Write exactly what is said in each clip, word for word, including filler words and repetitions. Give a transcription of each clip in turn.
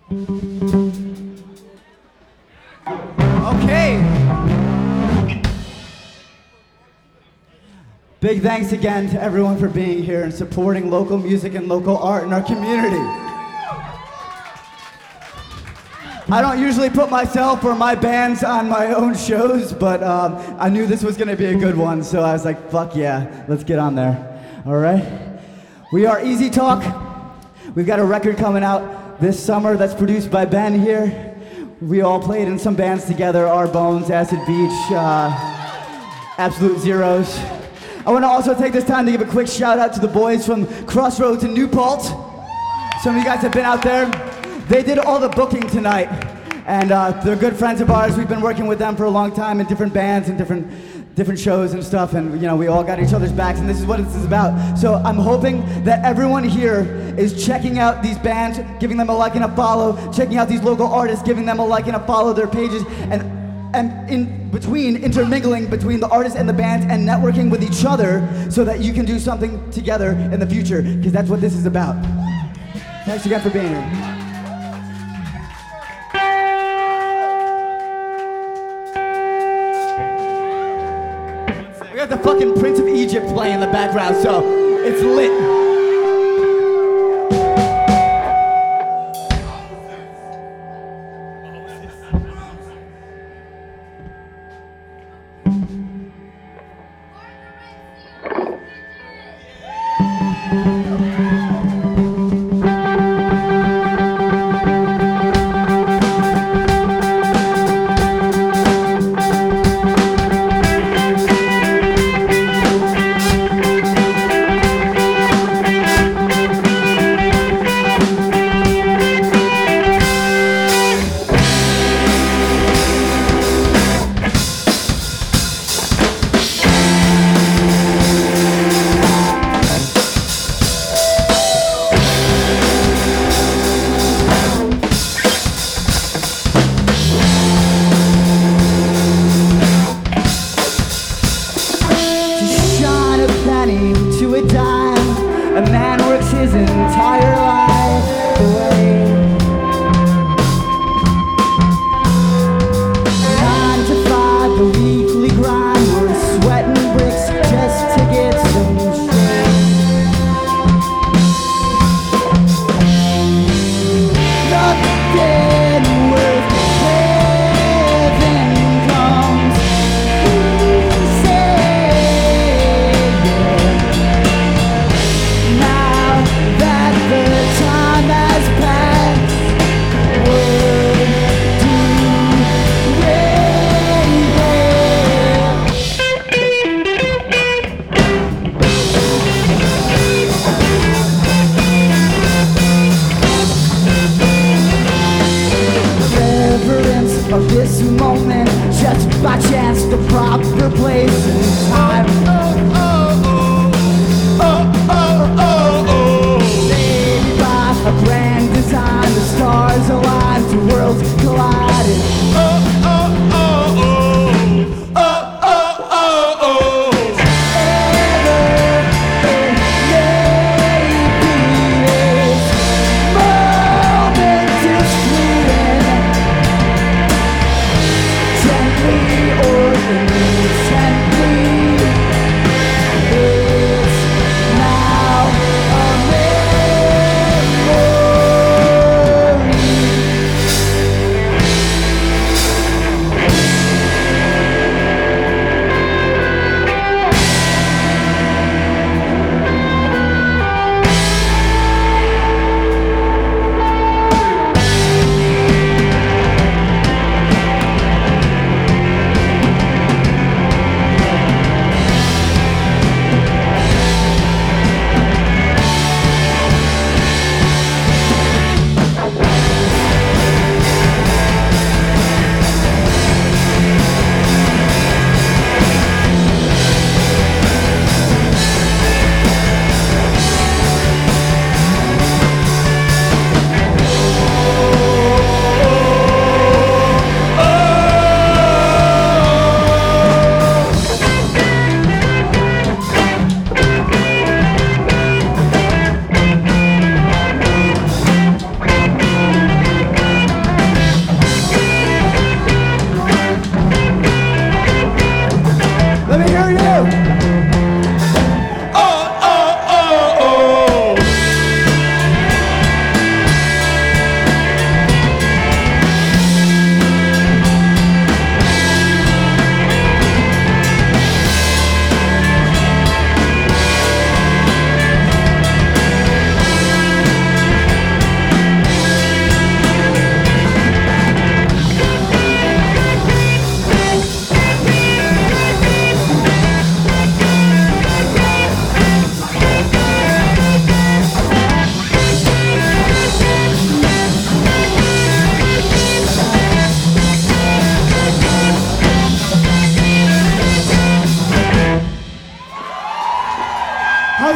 Okay. Big thanks again to everyone for being here and supporting local music and local art in our community. I don't usually put myself or my bands on my own shows, but um, I knew this was going to be a good one, so I was like, fuck yeah, let's get on there. All right? We are Easy Talk. We've got a record coming out this summer that's produced by Ben here. We all played in some bands together, Our Bones, Acid Beach, uh, Absolute Zeros. I want to also take this time to give a quick shout out to the boys from Crossroads in New Paltz. Some of you guys have been out there. They did all the booking tonight, and uh, they're good friends of ours. We've been working with them for a long time in different bands and different different shows and stuff, and you know, we all got each other's backs, and this is what this is about. So I'm hoping that everyone here is checking out these bands, giving them a like and a follow, checking out these local artists, giving them a like and a follow their pages, and and in between, intermingling between the artists and the bands and networking with each other so that you can do something together in the future, because that's what this is about. Thanks again for being here. We got the fucking Prince of Egypt playing in the background, so it's lit.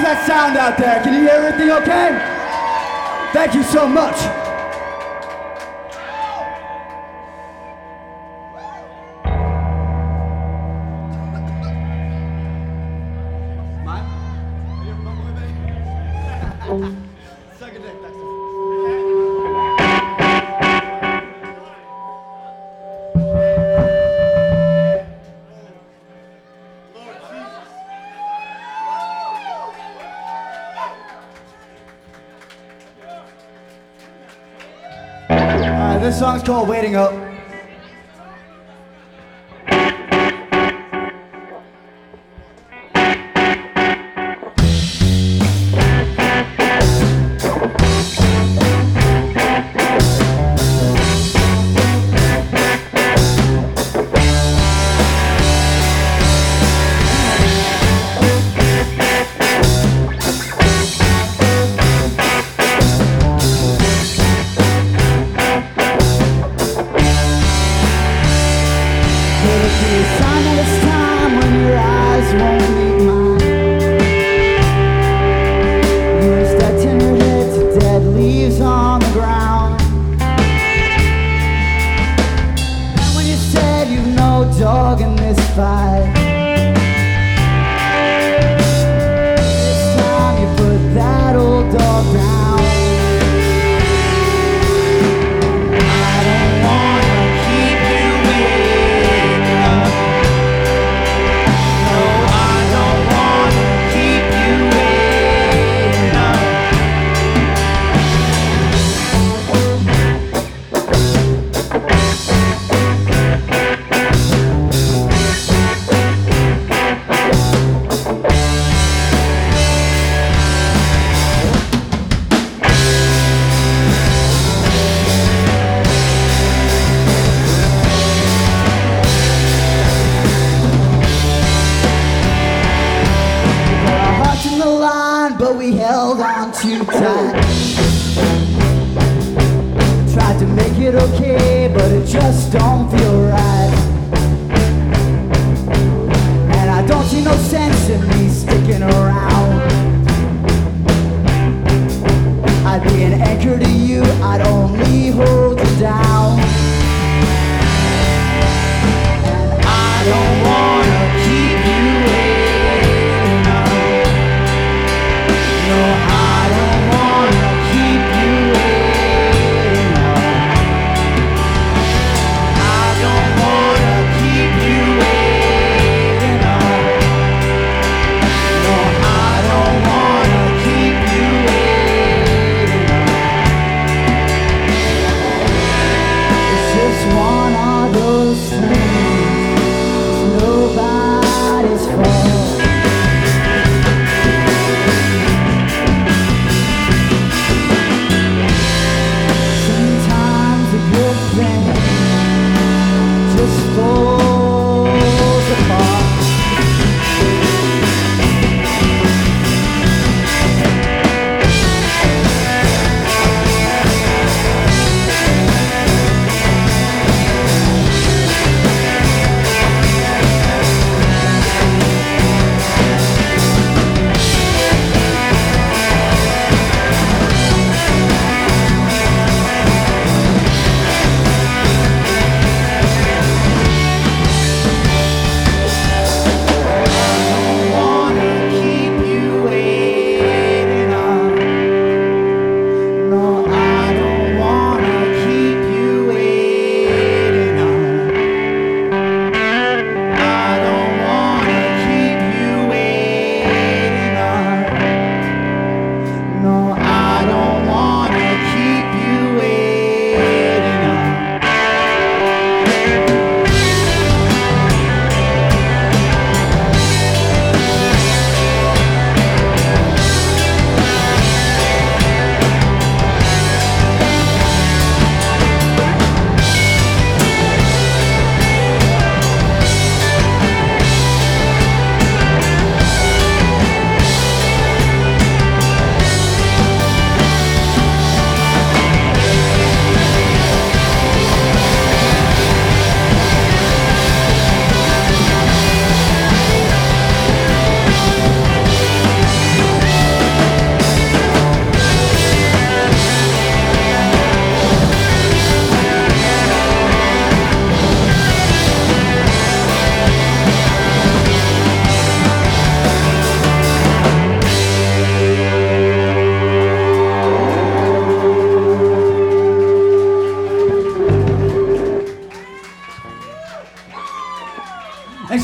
How's that sound out there? Can you hear everything okay? Thank you so much. Suck a dick, Dexter. Alright, this song's called Waiting Up. Dog in this fight. This time you put that old dog down. I don't wanna keep you waiting up. No, I don't wanna keep you waiting up. But we held on too tight. Tried to make it okay, but it just don't feel right. And I don't see no sense in me sticking around. I'd be an anchor to you, I'd only hold you down. And I don't wanna keep you waiting up. No, I don't wanna keep you waiting up. I don't wanna keep you waiting up. No, I don't wanna keep you waiting up.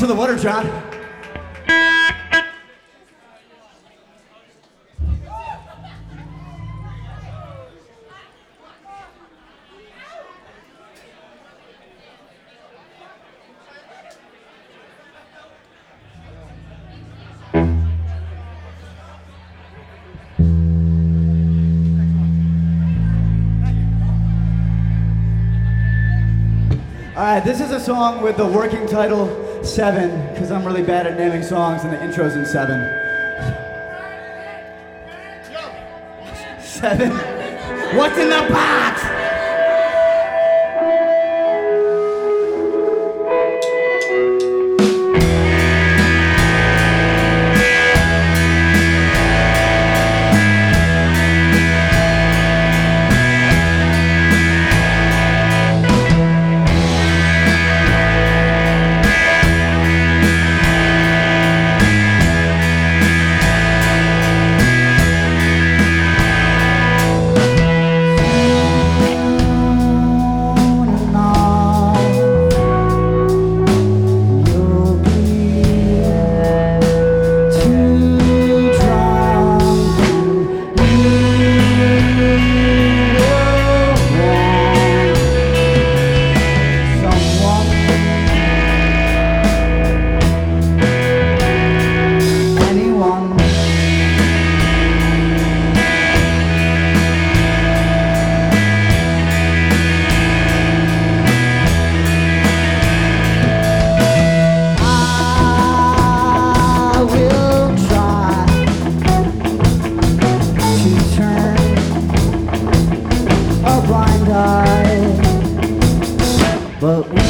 the water, John. All right, this is a song with the working title Seven, because I'm really bad at naming songs and the intro's in seven. Seven? What's in the box? But we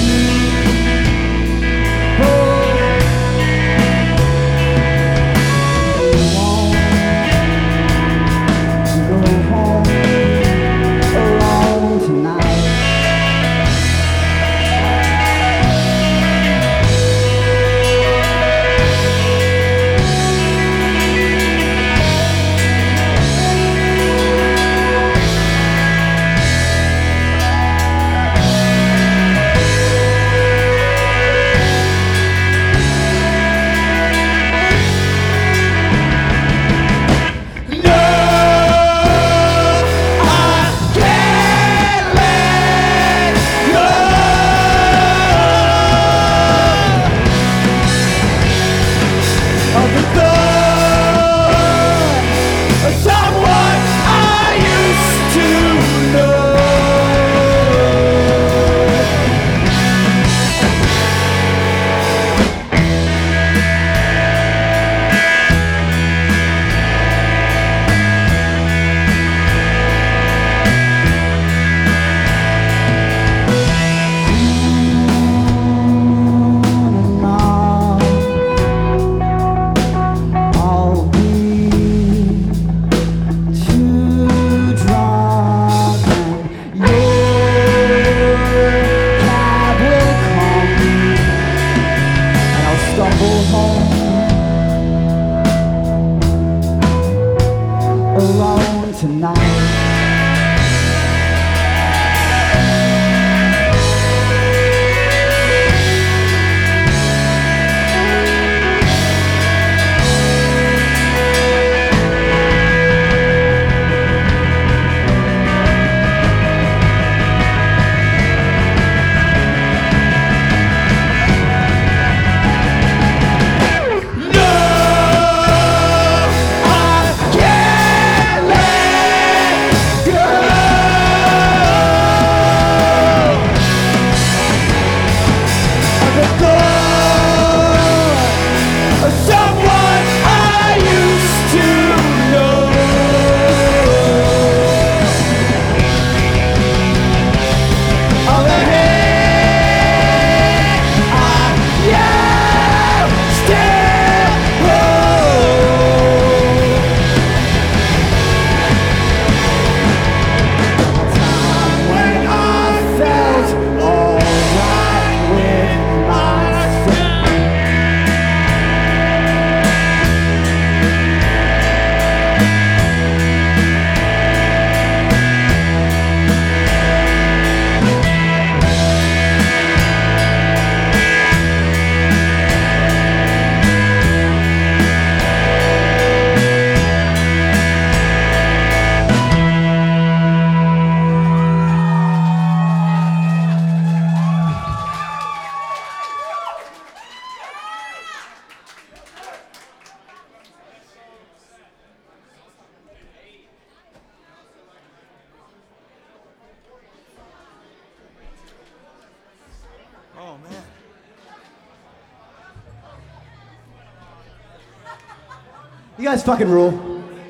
You guys fucking rule.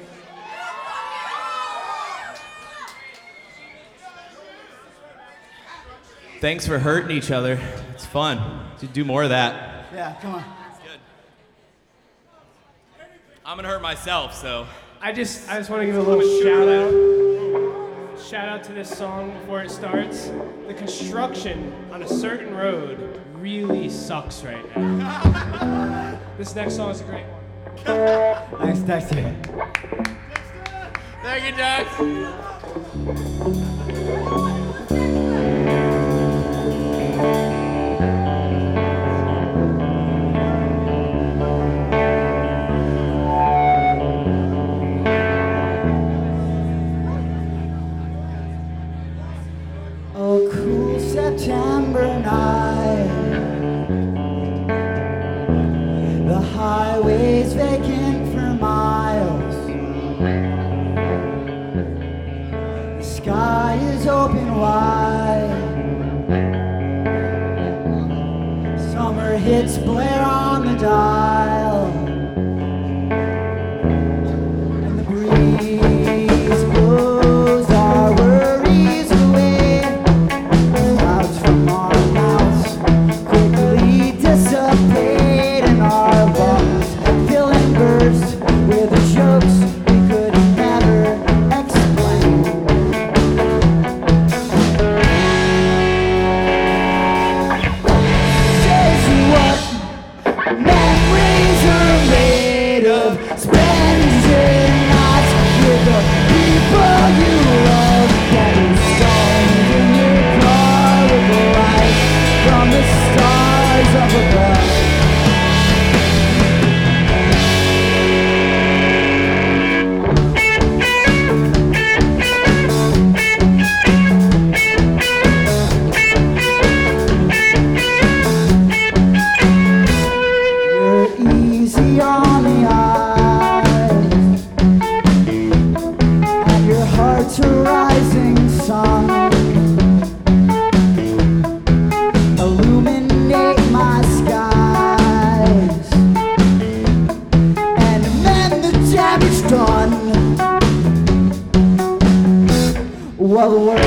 Thanks for hurting each other. It's fun. Should do more of that. Yeah, come on. It's good. I'm gonna hurt myself, so. I just I just want to give a little shout out. Shout out to this song before it starts. The construction on a certain road really sucks right now. This next song is a great one. Thanks, Dexter. Thank you, Dex. Oh, cool September night. The highway's vacant for miles. The sky is open wide. Summer hits blare on the dial. And the breeze blows our worries away. Clouds from our mouths quickly dissipate, and our lungs fill and burst with the jokes we could never explain. Says what memories are made of, spending nights with the people you love, getting stoned in your car with the light from the stars up above. You're easy on the eyes, and your heart's a rising sun. Illuminate my skies and amend the damage done. While the world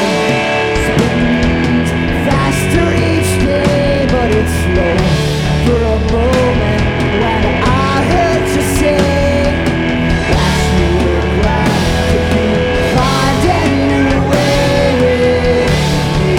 spins faster each day, but it's slow for a moment when I heard you say that you were glad to be finding your way with me.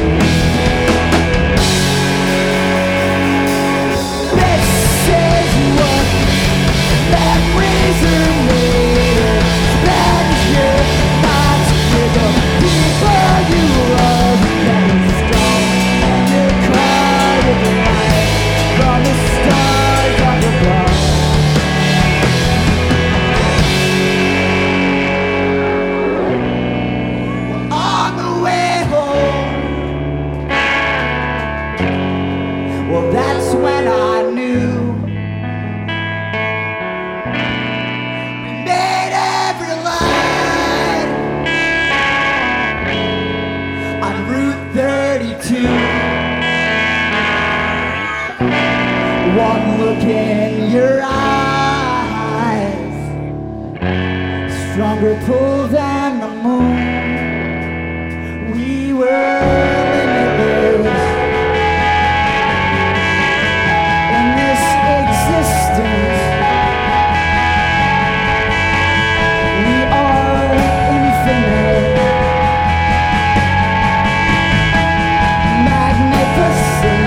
This is what memories are made of. Spend your nights with the people you love, getting stoned in your car with the light from the stars up above. On the way home, well, that's when I knew we made every line on Route thirty-two. One look in your eyes, stronger pull than the moon. We were limitless in this existence. We are infinite, magnificent.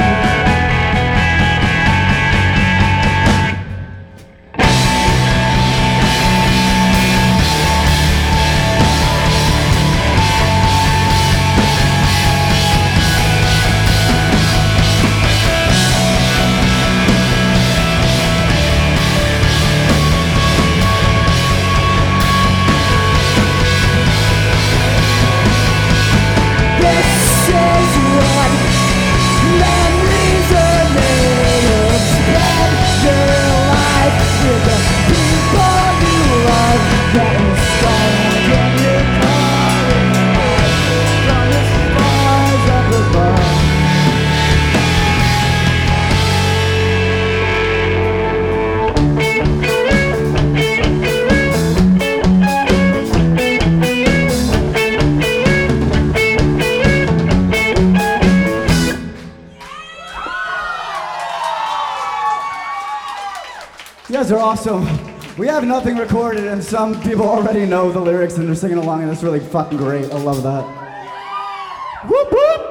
guys are awesome. We have nothing recorded, and some people already know the lyrics and they're singing along, and it's really fucking great. I love that. Whoop whoop!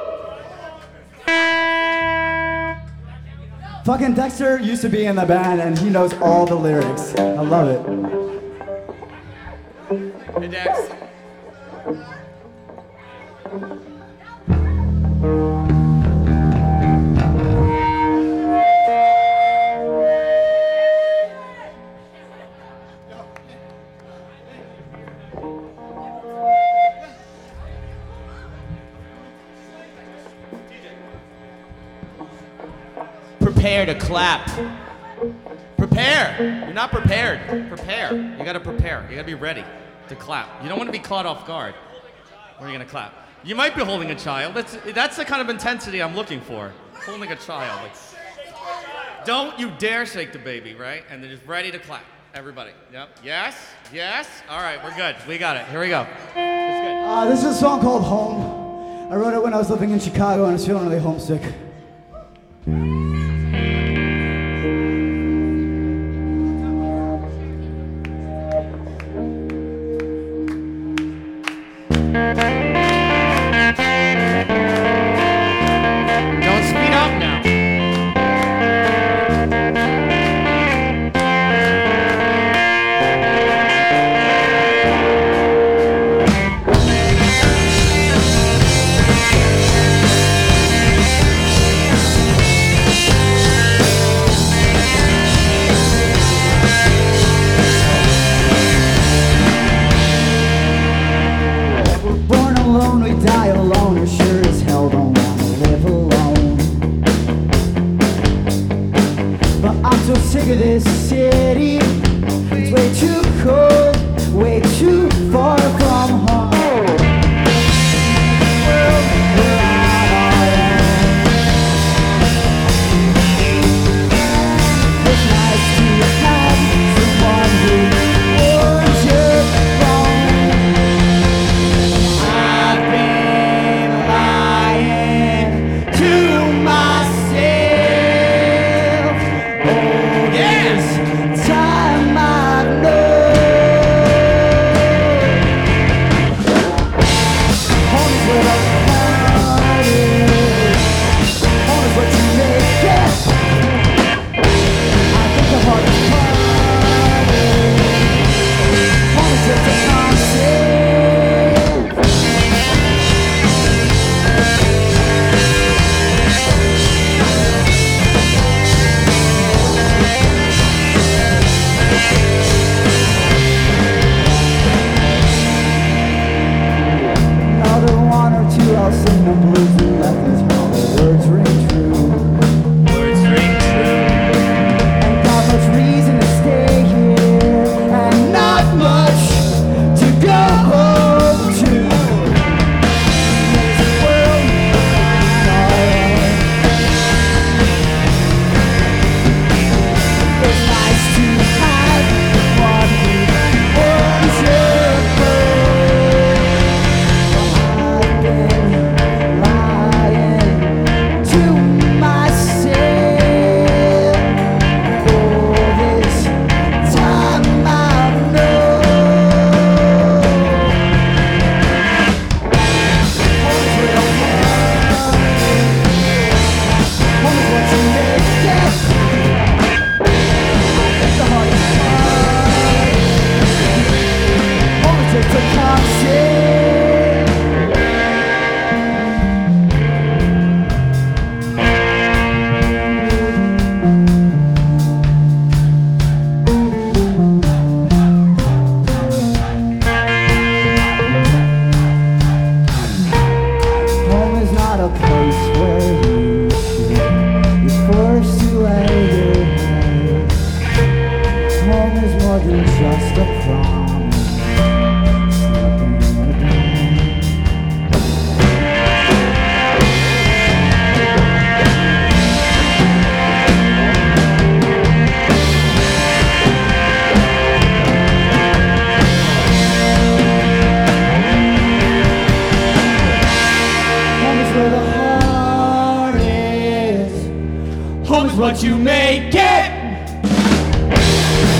Fucking Dexter used to be in the band, and he knows all the lyrics. I love it. Hey, Dex. Prepare to clap. Prepare. You're not prepared. Prepare. You gotta prepare. You gotta be ready to clap. You don't want to be caught off guard. When are you gonna clap? You might be holding a child. That's that's the kind of intensity I'm looking for. Holding a child. Like, don't you dare shake the baby, right? And they're just ready to clap. Everybody. Yep. Yes. Yes. All right. We're good. We got it. Here we go. It's good. Uh, this is a song called Home. I wrote it when I was living in Chicago and I was feeling really homesick. Don't speed up now. Born alone, we die alone. We sure as hell don't wanna live alone. But I'm so sick of this city. It's way too cold, way too far from home. World where I am. It's nice to have someone who warms your bones. I've been lying to myself. Oh, yes, time I've known. Home is where the heart is. Home is what you make it. I think the heart is parted. Home is just a concept. Another one or two, I'll sing the blues and let these hollow words ring true. Words ring true. Ain't got much reason to stay here, and not much to go home to. There's a world on our own. It's nice to have one who warms your bones. I've been lying to myself for this time I've known. Home is where the heart is. Home is what you make it. I think the heart is hard. Home is just a concept. Home is not a place where you should be forced to lay your head. Home is more than just a promise. Nothing again. Home is where the heart is. Home is what you make it.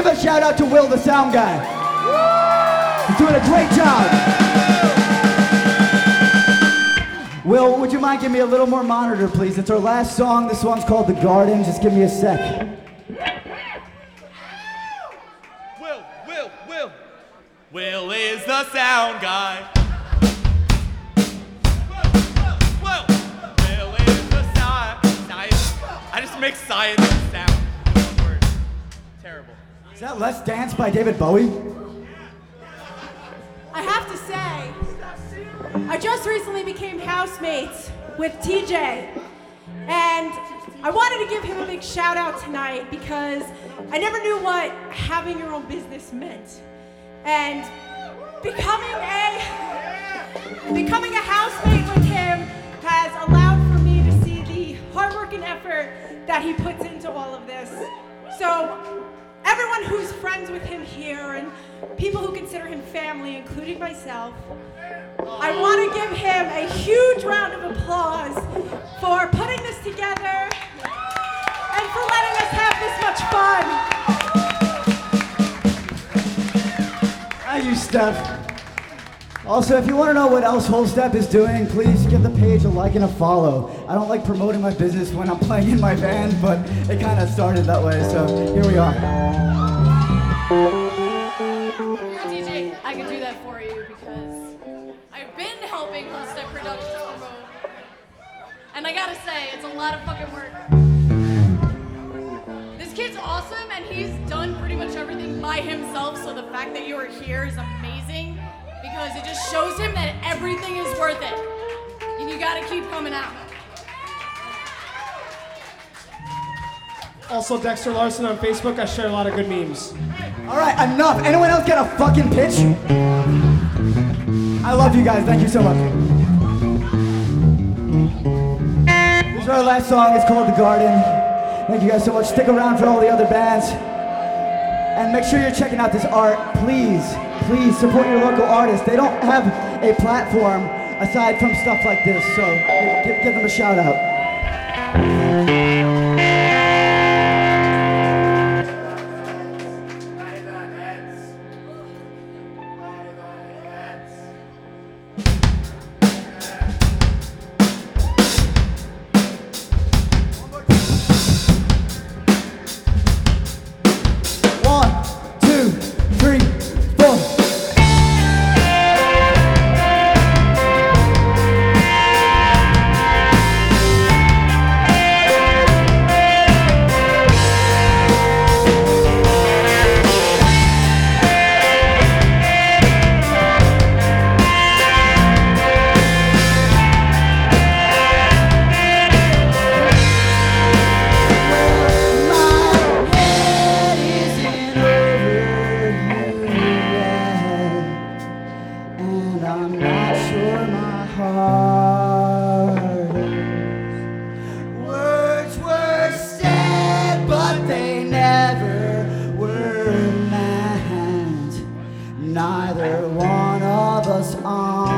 give a shout out to Will, the sound guy. He's doing a great job. Will, would you mind giving me a little more monitor, please? It's our last song. This one's called The Garden. Just give me a sec. Will, Will, Will. Will is the sound guy. Will, Will is the sound. Science. I just make science sound. One word. Terrible. Is that Let's Dance by David Bowie? I have to say, I just recently became housemates with T J, and I wanted to give him a big shout out tonight because I never knew what having your own business meant. And becoming a becoming a housemate with him has allowed for me to see the hard work and effort that he puts into all of this. So everyone who's friends with him here and people who consider him family, including myself, I want to give him a huge round of applause for putting this together and for letting us have this much fun. Thank you, Steph. Also, if you want to know what else Whole Step is doing, please give the page a like and a follow. I don't like promoting my business when I'm playing in my band, but it kind of started that way, so here we are. D J, I can do that for you because I've been helping Whole Step Productions promote. And I gotta say, it's a lot of fucking work. This kid's awesome and he's done pretty much everything by himself, so the fact that you are here is amazing because it just shows him that everything is worth it. And you gotta keep coming out. Also, Dexter Larson on Facebook. I share a lot of good memes. All right, enough. Anyone else get a fucking pitch? I love you guys. Thank you so much. This is our last song. It's called The Garden. Thank you guys so much. Stick around for all the other bands. And make sure you're checking out this art. Please, please support your local artists. They don't have a platform aside from stuff like this, so give, give them a shout out. Neither one of us on